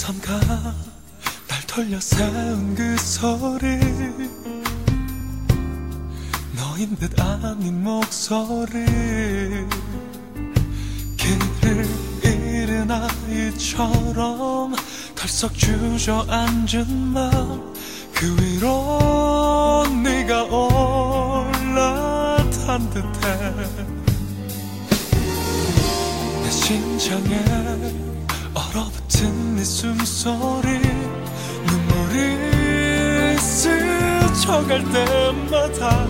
어디선가 날 돌려 세운 그 소리, 너인 듯 아닌 목소리, 길을 잃은 아이처럼 덜썩 주저앉은 맘, 그 위로 네가 올라탄 듯해. 내 심장에 얼어붙은 네 숨소리, 눈물이 스쳐갈 때마다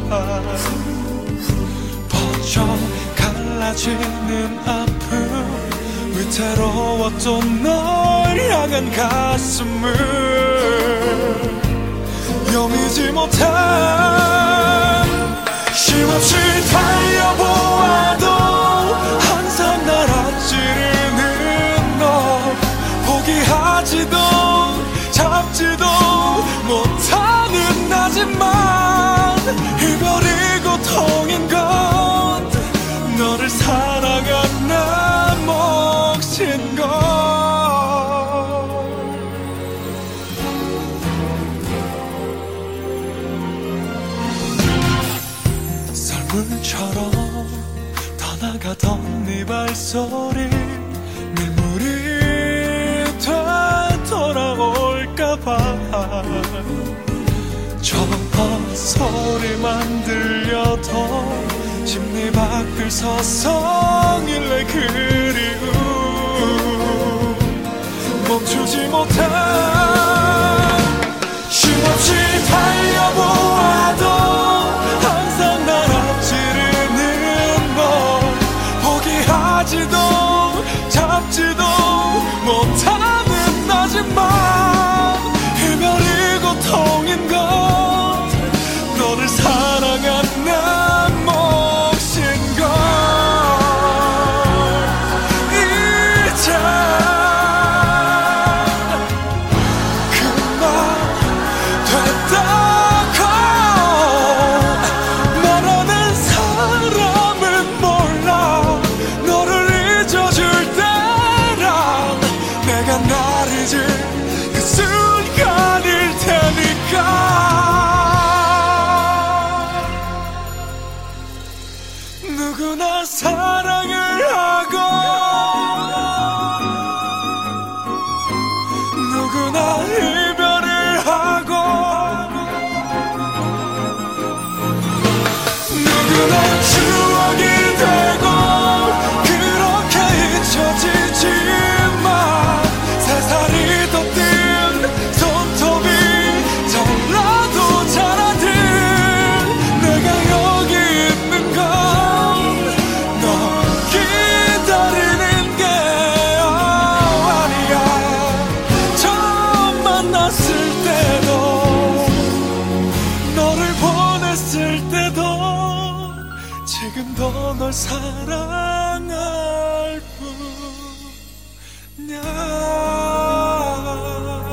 번쩍 갈라지는 아픔, 위태로웠던 널 향한 가슴을 여미지 못해. 쉼없이 달려보아도 항상 날 앞지르는 너, 포기하지도 잡지도 못하는 나지만 이별이 고통인 건 너를 사랑한 나 몫인 걸. 썰물처럼 떠나가던 네 발소리, 밀물이 되돌아올까봐 저 소리만 들려도 심리 밖을 서성일래 그리움 멈추지 못해. 쉼없이 달려보아도 항상 날 앞지르는 너, 포기하지도 잡지도 못하는 나지만 이별이 고통인 건 너를 사랑한 나 몫인 걸. 이제 그만 됐다고. 말하는 사람은 몰라 너를 잊어줄 때란 내가 날 잊을 그 순간일 테니까. 누구나 사랑을 하고 누구나 이별을 하고 누구나 추억이 되고 그렇게 잊혀지지만 새살이 돋든 손톱이 잘라도 자라든 내가 여기 있는 건 너 기다리는 게 아니야. 처음 만났을 때도 너를 보냈을 때도 지금도 널 사랑할 뿐이야.